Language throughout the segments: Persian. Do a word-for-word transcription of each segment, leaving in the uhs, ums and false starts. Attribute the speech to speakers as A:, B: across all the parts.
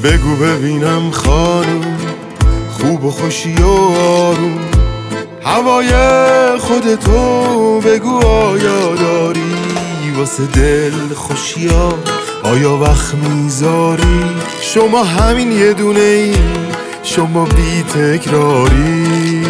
A: بگو ببینم خانم، خوب و خوشی و آروم، هوای خودتو بگو آیا داری؟ واسه دل خوشی ها آیا وقت میذاری؟ شما همین یه دونه ای، شما بی تکراری.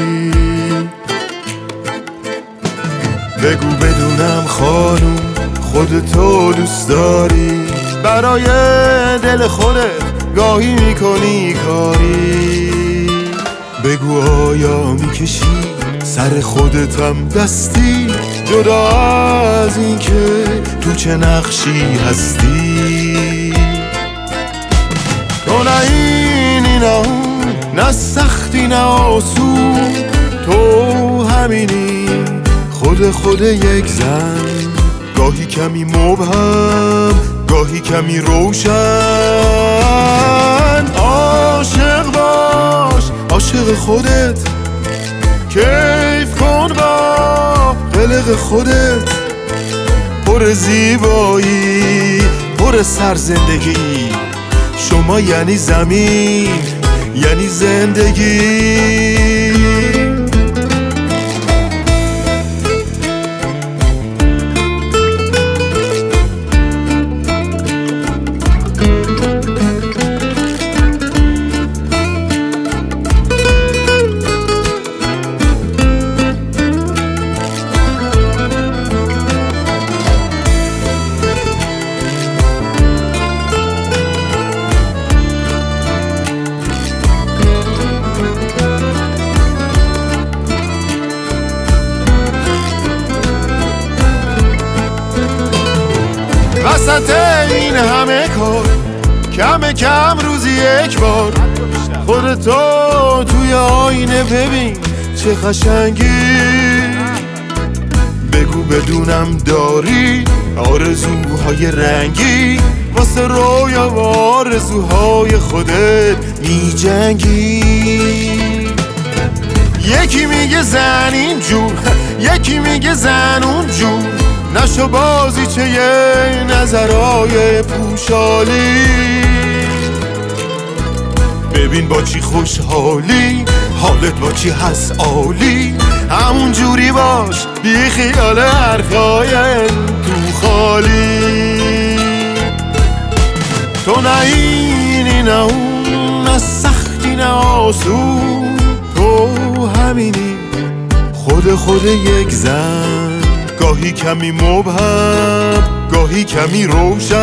A: بگو بدونم خانم، خودتو دوست داری؟ برای دل خودت گاهی میکنی کاری؟ بگو آیا میکشی سر خودتم دستی، جدا از این که تو چه نقشی هستی؟ تو نه اینی نه اون، نه سختی نه آسون، تو همینی خود خود یک زن، گاهی کمی مبهم گاهی کمی روشن. عاشق باش عاشق خودت، کیف کن با قلق خودت، پر زیبایی پر سر زندگی، شما یعنی زمین یعنی زندگی. وسط این همه کار کم کم روزی یک بار خودتو توی آینه ببین چه قشنگی. بگو بدونم داری آرزوهای رنگی، واسه رویا و آرزوهای خودت می جنگی. یکی میگه زن اینجور یکی میگه زن اونجور، نشو بازی چه یه نظرهای پوشالی. ببین با چی خوشحالی، حالت با چی هست عالی، همون جوری باش بی خیال حرفای تو خالی. تو نه اینی نه اون، نه سختی نه آسون، تو همینی خود خود یک زن، گاهی کمی مبهم گاهی کمی روشن.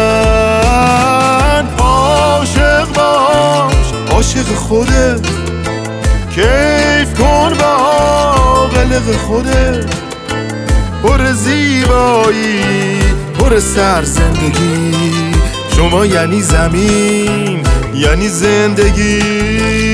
A: عاشق باش عاشق خودت، کیف کن با قلق خودت، پر زیبایی پر سر زندگی، شما یعنی زمین یعنی زندگی.